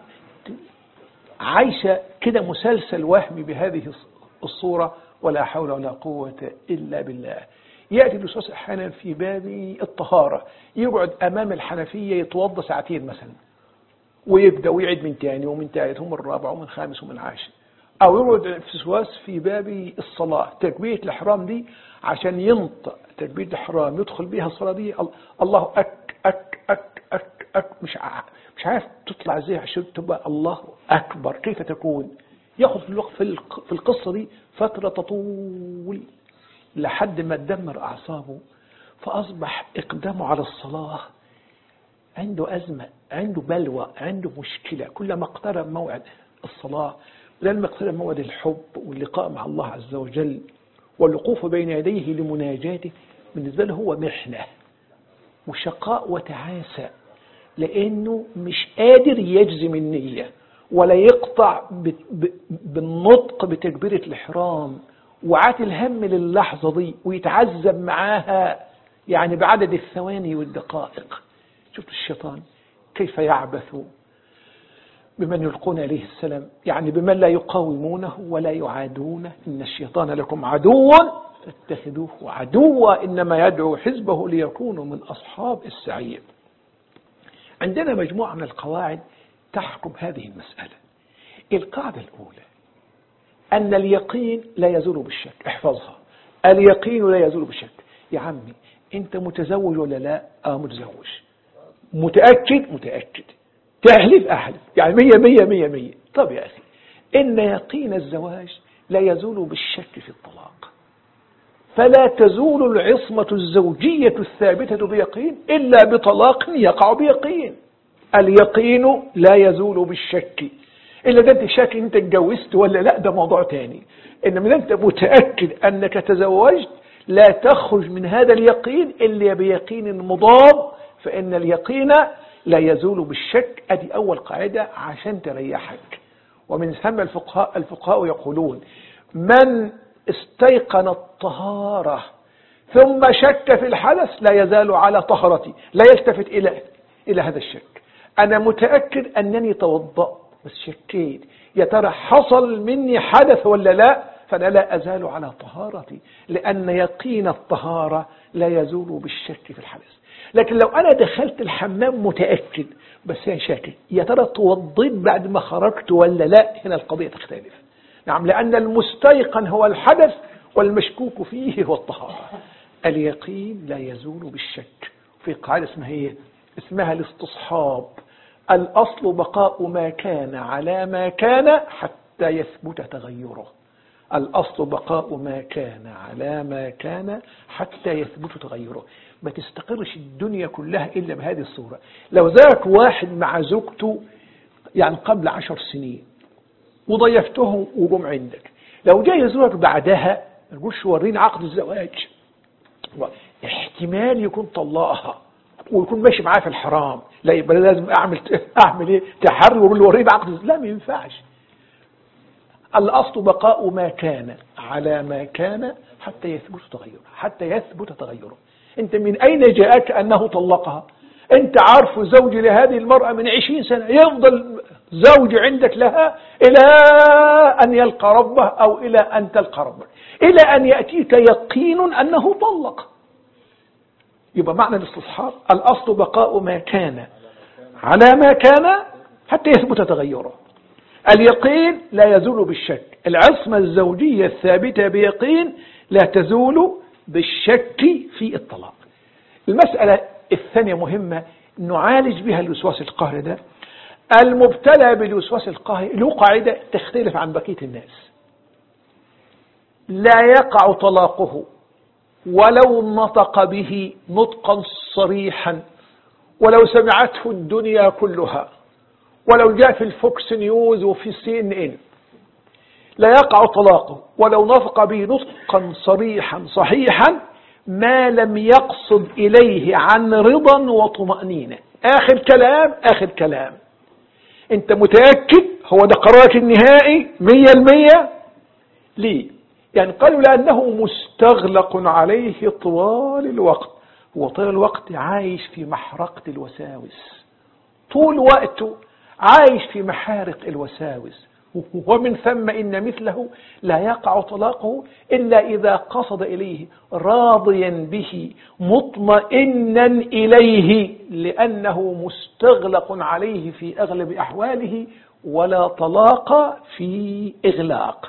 عايشة كده مسلسل وهمي بهذه الصورة. ولا حول ولا قوة إلا بالله. يأتي الوسواس أحيانا في باب الطهارة، يقعد أمام الحنفية يتوضى ساعتين مثلا ويبدأ ويعيد من تاني ومن ثالث ومن رابع ومن خامس ومن عاشر. أو يقعد في وسواس في باب الصلاة، تكبيرة الإحرام دي عشان ينطق تكبيرة الإحرام يدخل بها الصلاة دي الله أك أك أك أك أك مش مش عارف تطلع ازاي عشان تبقى الله أكبر. كيف تكون؟ ياخذ في الوقت في القصة دي فترة تطول لحد ما تدمر أعصابه، فأصبح إقدامه على الصلاة عنده أزمة، عنده بلوى، عنده مشكلة. كلما اقترب موعد الصلاة، لما اقترب موعد الحب واللقاء مع الله عز وجل والوقوف بين يديه لمناجاته، بالنسبة له هو محنة وشقاء وتعاسة، لأنه مش قادر يجزم النية ولا يقطع بالنطق بتكبيرة الإحرام، وعات الهم للحظة دي ويتعذب معاها يعني بعدد الثواني والدقائق. شفت الشيطان كيف يعبث بمن يلقون إليه السلام، يعني بمن لا يقاومونه ولا يعادونه. إن الشيطان لكم عدو فاتخذوه عدوا إنما يدعو حزبه ليكونوا من أصحاب السعير. عندنا مجموعة من القواعد تحكم هذه المسألة. القاعدة الأولى أن اليقين لا يزول بالشك، احفظها، اليقين لا يزول بالشك. يا عمي أنت متزوج ولا لا؟ آه متزوج. متأكد؟ متأكد. تحلف؟ أحلف. يعني مية مية مية مية. طب يا أخي، إن يقين الزواج لا يزول بالشك في الطلاق، فلا تزول العصمة الزوجية الثابتة بيقين إلا بطلاق يقع بيقين. اليقين لا يزول بالشك، إلا ده أنت شاك أنت اتجوزت ولا لا، ده موضوع تاني. إنما أنت متأكد أنك تزوجت لا تخرج من هذا اليقين إلا بيقين مضاد، فإن اليقين لا يزول بالشك. أدي أول قاعدة عشان تريحك. ومن ثم الفقهاء الفقهاء يقولون من استيقن الطهارة ثم شك في الحدث لا يزال على طهرتي، لا يلتفت إلى إلى هذا الشك. أنا متأكد أنني توضأت بس شكيت يا ترى حصل مني حدث ولا لا، فأنا لا أزال على طهارتي، لأن يقين الطهارة لا يزول بالشك في الحدث. لكن لو أنا دخلت الحمام متأكد بس أنا شاكك يا ترى توضيت بعد ما خرجت ولا لا، هنا القضية تختلف. نعم، لأن المستيقن هو الحدث والمشكوك فيه هو الطهارة. اليقين لا يزول بالشك. في قاعدة اسمها ايه؟ اسمها الاستصحاب. الأصل بقاء ما كان على ما كان حتى يثبت تغيره. الأصل بقاء ما كان على ما كان حتى يثبت تغيره. ما تستقرش الدنيا كلها إلا بهذه الصورة. لو ذاك واحد مع زوجته يعني قبل عشر سنين وضيفتهم وجم عندك، لو جاي يزورك بعدها ما تقولش وريني عقد الزواج، احتمال يكون طلقها ويكون ماشي معاه في الحرام، لا يبقى لازم اعمل اعمل ايه تحري واقول له وريني عقد. لا، ما ينفعش. الأصل بقاء ما كان على ما كان حتى يثبت تغيره، حتى يثبت تغيره. أنت من أين جاءك أنه طلقها؟ أنت عارف زوج لهذه المرأة من عشرين سنة، يفضل زوج عندك لها إلى أن يلقى ربه أو إلى أن تلقى ربك، إلى أن يأتيك يقين أنه طلق. يبقى معنى الاستصحاب الأصل بقاء ما كان على ما كان حتى يثبت تغيره. اليقين لا يزول بالشك. العصمة الزوجية الثابتة بيقين لا تزول بالشك في الطلاق. المسألة الثانية مهمة نعالج بها الوسواس القهري ده. المبتلى بالوسواس القهري له قاعدة تختلف عن بقية الناس: لا يقع طلاقه ولو نطق به نطقا صريحا، ولو سمعته الدنيا كلها، ولو جاء في الفوكس نيوز وفي سي ان ان. لا يقع طلاقه ولو نطق به نطقا صريحا صحيحا ما لم يقصد إليه عن رضا وطمأنينة. آخر كلام آخر كلام. أنت متأكد هو ده قرارك النهائي مية المية؟ ليه؟ يعني قالوا لأنه مستغلق عليه طوال الوقت. هو طول الوقت عايش في محرقة الوساوس، طول وقته عايش في محارق الوساوس، ومن ثم إن مثله لا يقع طلاقه إلا إذا قصد إليه راضيا به مطمئنا إليه، لأنه مستغلق عليه في أغلب أحواله، ولا طلاق في إغلاق.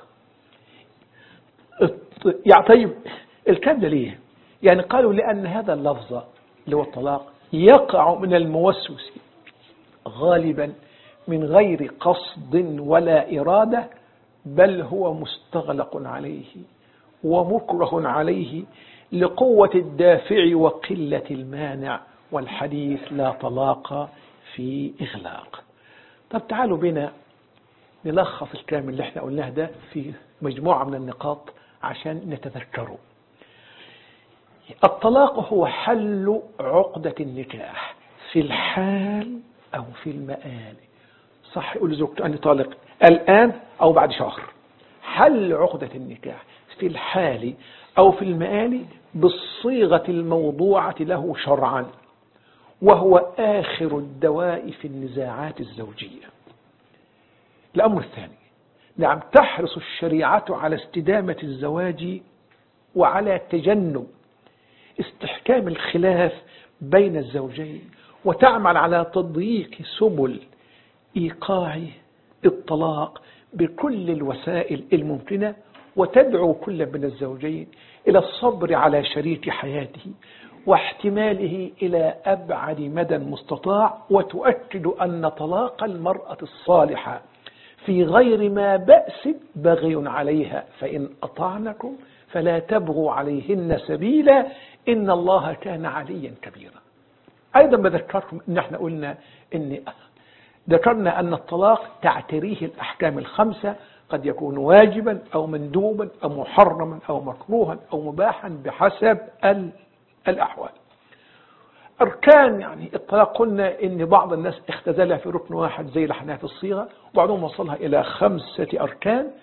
يعني طيب الكلام ده ليه؟ يعني قالوا لأن هذا اللفظ اللي هو الطلاق يقع من الموسوس غالبا من غير قصد ولا إرادة، بل هو مستغلق عليه ومكره عليه لقوة الدافع وقلة المانع، والحديث لا طلاق في إغلاق. طب تعالوا بنا نلخص الكلام اللي احنا قلناه ده في مجموعة من النقاط عشان نتذكره. الطلاق هو حل عقدة النكاح في الحال أو في المآل. صح يقول لزوجته أني طالق الآن أو بعد شهر. حل عقدة النكاح في الحال أو في المآل بالصيغة الموضوعة له شرعا، وهو آخر الدواء في النزاعات الزوجية. الأمر الثاني، نعم تحرص الشريعة على استدامة الزواج وعلى تجنب استحكام الخلاف بين الزوجين، وتعمل على تضييق سبل إيقاع الطلاق بكل الوسائل الممكنة، وتدعو كل من الزوجين إلى الصبر على شريك حياته واحتماله إلى أبعد مدى مستطاع، وتؤكد أن طلاق المرأة الصالحة في غير ما بأس بغي عليها، فإن أطعنكم فلا تبغوا عليهن سبيلا إن الله كان عليا كبيرا. أيضا بذكركم أن احنا قلنا أن ذكرنا أن الطلاق تعتريه الأحكام الخمسة، قد يكون واجبا أو مندوبا أو محرما أو مكروها أو مباحا بحسب الأحوال. أركان يعني الطلاق قلنا إن بعض الناس اختزلها في ركن واحد زي الحناف الصيغة، وبعضهم وصلها إلى خمسة أركان.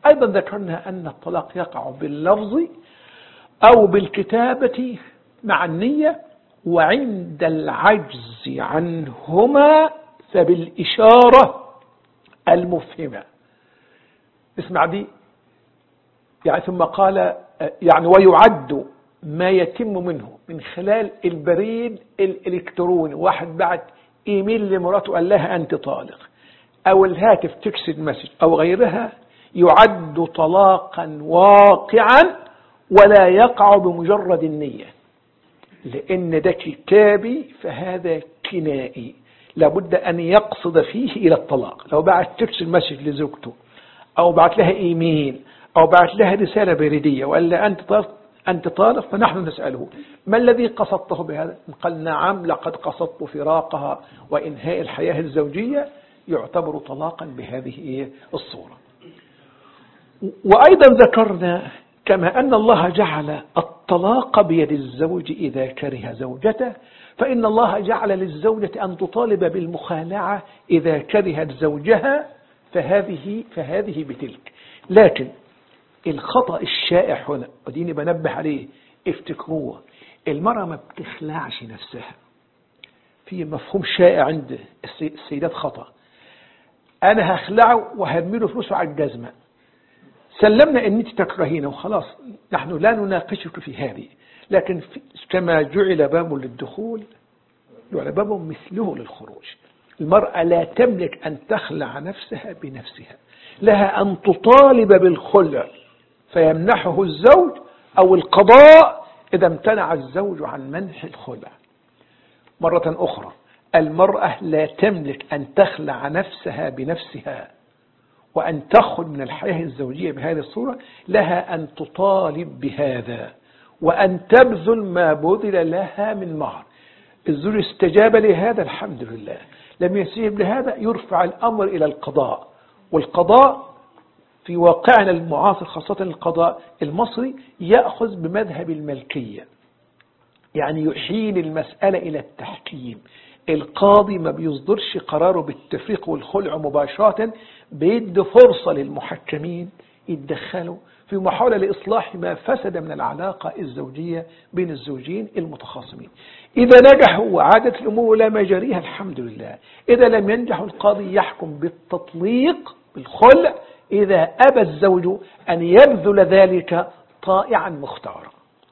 أيضا ذكرنا أن الطلاق يقع باللفظ أو بالكتابة مع النية، وعند العجز عنهما فبالإشارة المفهمة. اسمع دي، يعني ثم قال يعني ويعد ما يتم منه من خلال البريد الإلكتروني، واحد بعت إيميل لمراته قال لها أنت طالق، أو الهاتف تكست مسج أو غيرها، يعد طلاقا واقعا ولا يقع بمجرد النية، لأن ده كتابي فهذا كنائي، لابد أن يقصد فيه إلى الطلاق. لو بعت تكست مسج لزوجته أو بعت لها إيميل أو بعت لها رسالة بريدية وقال لها أنت طالق أنت طالق، فنحن نسأله ما الذي قصدته بهذا؟ قال نعم لقد قصدت فراقها وإنهاء الحياة الزوجية، يعتبر طلاقا بهذه الصورة. وأيضا ذكرنا كما أن الله جعل الطلاق بيد الزوج إذا كره زوجته، فإن الله جعل للزوجة أن تطالب بالمخالعة إذا كرهت زوجها، فهذه فهذه بتلك. لكن الخطأ الشائع هنا وديني بنبه عليه، افتكروه، المرأة ما بتخلعش نفسها. في مفهوم شائع عند السيدات خطأ، أنا هخلعه وهرميله فلوسه على الجزمة، سلمنا أن أنت تكرهينه وخلاص، نحن لا نناقشك في هذه، لكن في كما جعل باب للدخول جعل باب مثله للخروج. المرأة لا تملك أن تخلع نفسها بنفسها، لها أن تطالب بالخلع فيمنحه الزوج أو القضاء إذا امتنع الزوج عن منح الخلع. مرة أخرى، المرأة لا تملك أن تخلع نفسها بنفسها وأن تخرج من الحياة الزوجية بهذه الصورة، لها أن تطالب بهذا وأن تبذل ما بذل لها من مهر. الزوج استجاب لهذا الحمد لله، لم يستجب لهذا يرفع الأمر إلى القضاء، والقضاء في واقعنا المعاصر خاصة القضاء المصري يأخذ بمذهب الملكية، يعني يحيل المسألة إلى التحكيم. القاضي ما بيصدرش قراره بالتفريق والخلع مباشرة، بيد فرصة للمحكمين يتدخلوا في محاولة لإصلاح ما فسد من العلاقة الزوجية بين الزوجين المتخاصمين. إذا نجحوا وعادت الأمور لا مجاريها الحمد لله، إذا لم ينجحوا القاضي يحكم بالتطليق بالخلع إذا أبى الزوج أن يبذل ذلك طائعا مختارا.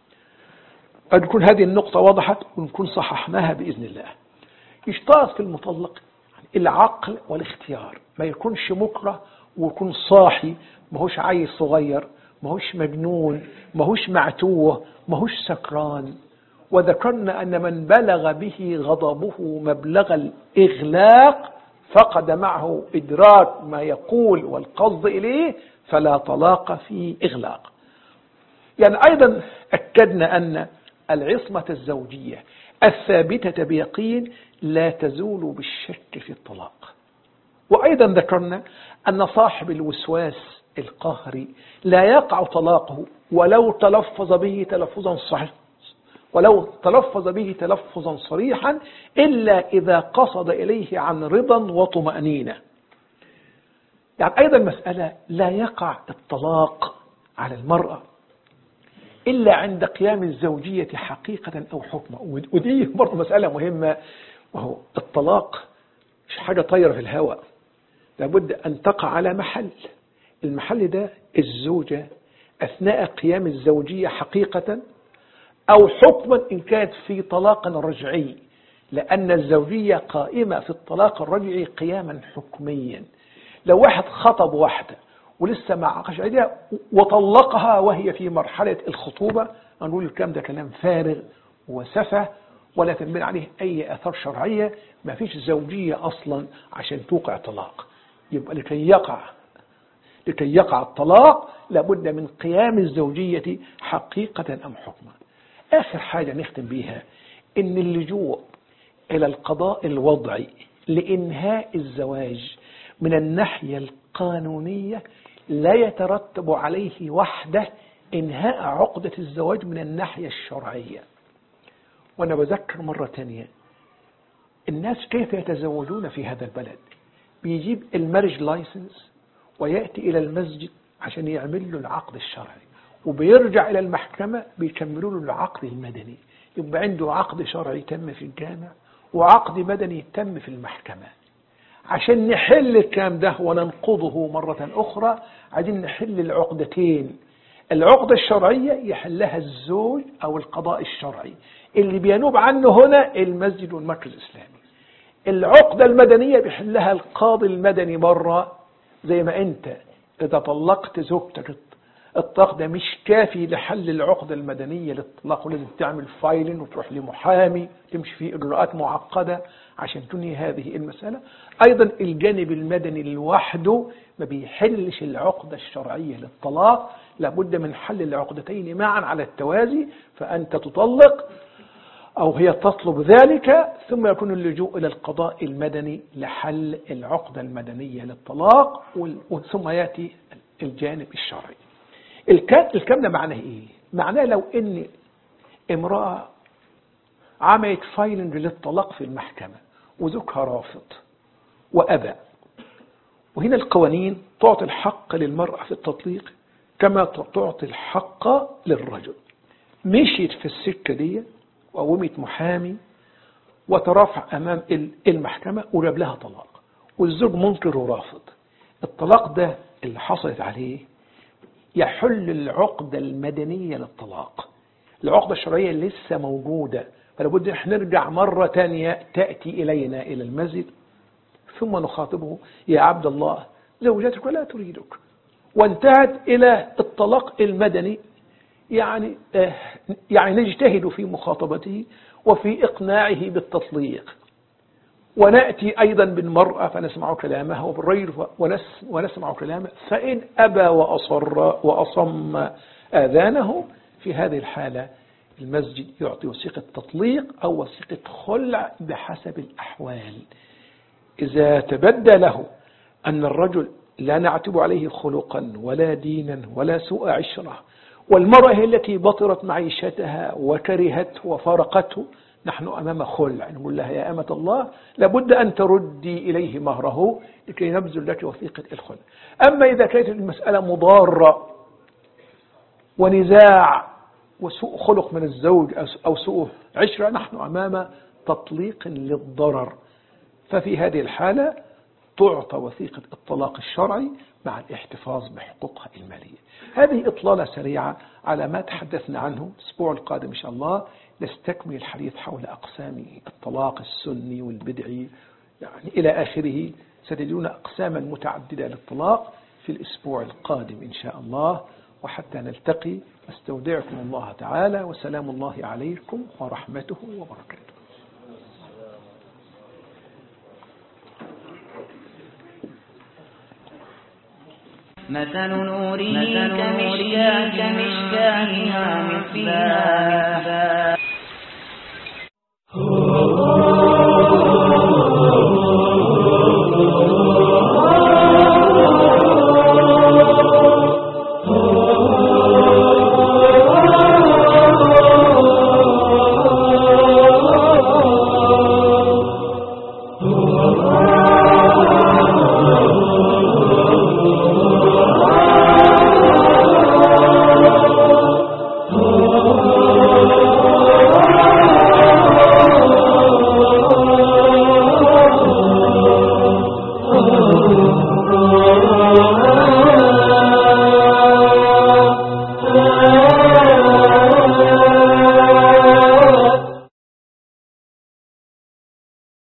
أن هذه النقطة وضحت ونكون صححناها بإذن الله. يشترط في المطلق العقل والاختيار، ما يكونش مكره ويكون صاحي، ما هوش عيل صغير، ما هوش مجنون، ما هوش معتوه، ما هوش سكران. وذكرنا أن من بلغ به غضبه مبلغ الإغلاق فقد معه إدراك ما يقول والقصد إليه، فلا طلاق في إغلاق. يعني أيضا أكدنا أن العصمة الزوجية الثابتة بيقين لا تزول بالشك في الطلاق. وأيضا ذكرنا أن صاحب الوسواس القهري لا يقع طلاقه ولو تلفظ به تلفظا صحيحا ولو تلفظ به تلفظا صريحا إلا إذا قصد إليه عن رضا وطمأنينة. يعني أيضا مسألة لا يقع الطلاق على المرأة إلا عند قيام الزوجية حقيقة أو حكما. ودي برضه مسألة مهمة، وهو الطلاق مش حاجة طايرة في الهواء، لابد أن تقع على محل. المحل ده الزوجة أثناء قيام الزوجية حقيقة أو حكما إن كانت في طلاق رجعي، لأن الزوجية قائمة في الطلاق الرجعي قياما حكميا. لو واحد خطب واحدة ولسه ما عقش عليها وطلقها وهي في مرحلة الخطوبة، نقول الكلام ده كلام فارغ وسفه ولا تنبني عليه أي أثار شرعية، ما فيش زوجية أصلا عشان توقع طلاق. يبقى لكي يقع لكي يقع الطلاق لابد من قيام الزوجية حقيقة أم حكما. آخر حاجة نختم بيها إن اللجوء إلى القضاء الوضعي لإنهاء الزواج من الناحية القانونية لا يترتب عليه وحده إنهاء عقدة الزواج من الناحية الشرعية. وأنا بذكر مرة تانية، الناس كيف يتزوجون في هذا البلد؟ بيجيب المارج لايسنس ويأتي إلى المسجد عشان يعمل له العقد الشرعي، وبيرجع إلى المحكمة بيكملوا له العقد المدني. يبقى عنده عقد شرعي تم في الجامع وعقد مدني تم في المحكمة. عشان نحل الكلام ده وننقضه مرة أخرى عايزين نحل العقدتين. العقدة الشرعية يحلها الزوج أو القضاء الشرعي اللي بينوب عنه هنا المسجد والمركز الإسلامي. العقدة المدنية بيحلها القاضي المدني بره. زي ما أنت إذا طلقت زوجتك الطلاق ده مش كافي لحل العقدة المدنية للطلاق، ولازم تعمل فايلين وتروح لمحامي تمشي فيه إجراءات معقدة عشان تنهي هذه المسألة. أيضا الجانب المدني لوحده ما بيحلش العقدة الشرعية للطلاق، لابد من حل العقدتين معا على التوازي. فأنت تطلق أو هي تطلب ذلك، ثم يكون اللجوء إلى القضاء المدني لحل العقدة المدنية للطلاق، ثم يأتي الجانب الشرعي. الكلام ده معناه إيه؟ معناه لو إن امرأة عملت فايلنج للطلاق في المحكمة وزوجها رافض وأبى، وهنا القوانين تعطي الحق للمرأة في التطليق كما تعطي الحق للرجل. مشيت في السكة دي وقومت محامي وترافع أمام المحكمة وجاب لها طلاق، والزوج منكر ورافض. الطلاق ده اللي حصلت عليه يحل العقدة المدنية للطلاق. العقدة الشرعية لسه موجودة، فلابد ان احنا نرجع مرة تانية تأتي إلينا إلى المسجد ثم نخاطبه: يا عبد الله زوجتك ولا تريدك، وانتهت إلى الطلاق المدني. يعني آه يعني نجتهد في مخاطبته وفي إقناعه بالتطليق، ونأتي أيضا بالمرأة فنسمع كلامها وبالرجل ونسمع كلامه، فإن أبى وأصر وأصم آذانه في هذه الحالة المسجد يعطي وثيقة تطليق أو وثيقة خلع بحسب الأحوال. إذا تبدى له أن الرجل لا نعتب عليه خلقا ولا دينا ولا سوء عشرة، والمرأة هي التي بطرت معيشتها وكرهته وفارقته، نحن أمام خلع. نقول لها: يا أمة الله لابد أن تردي إليه مهره لكي نبذل لك وثيقة الخلع. أما إذا كانت المسألة مضارة ونزاع وسوء خلق من الزوج أو سوء عشرة، نحن أمام تطليق للضرر. ففي هذه الحالة تعطى وثيقة الطلاق الشرعي مع الاحتفاظ بحقوقها المالية. هذه إطلالة سريعة على ما تحدثنا عنه. الأسبوع القادم إن شاء الله نستكمل الحديث حول أقسام الطلاق السني والبدعي يعني إلى آخره. ستجدون أقساما متعددة للطلاق في الأسبوع القادم إن شاء الله. وحتى نلتقي أستودعكم الله تعالى، وسلام الله عليكم ورحمته وبركاته. مثل نوره كمشكاة فيها مصباح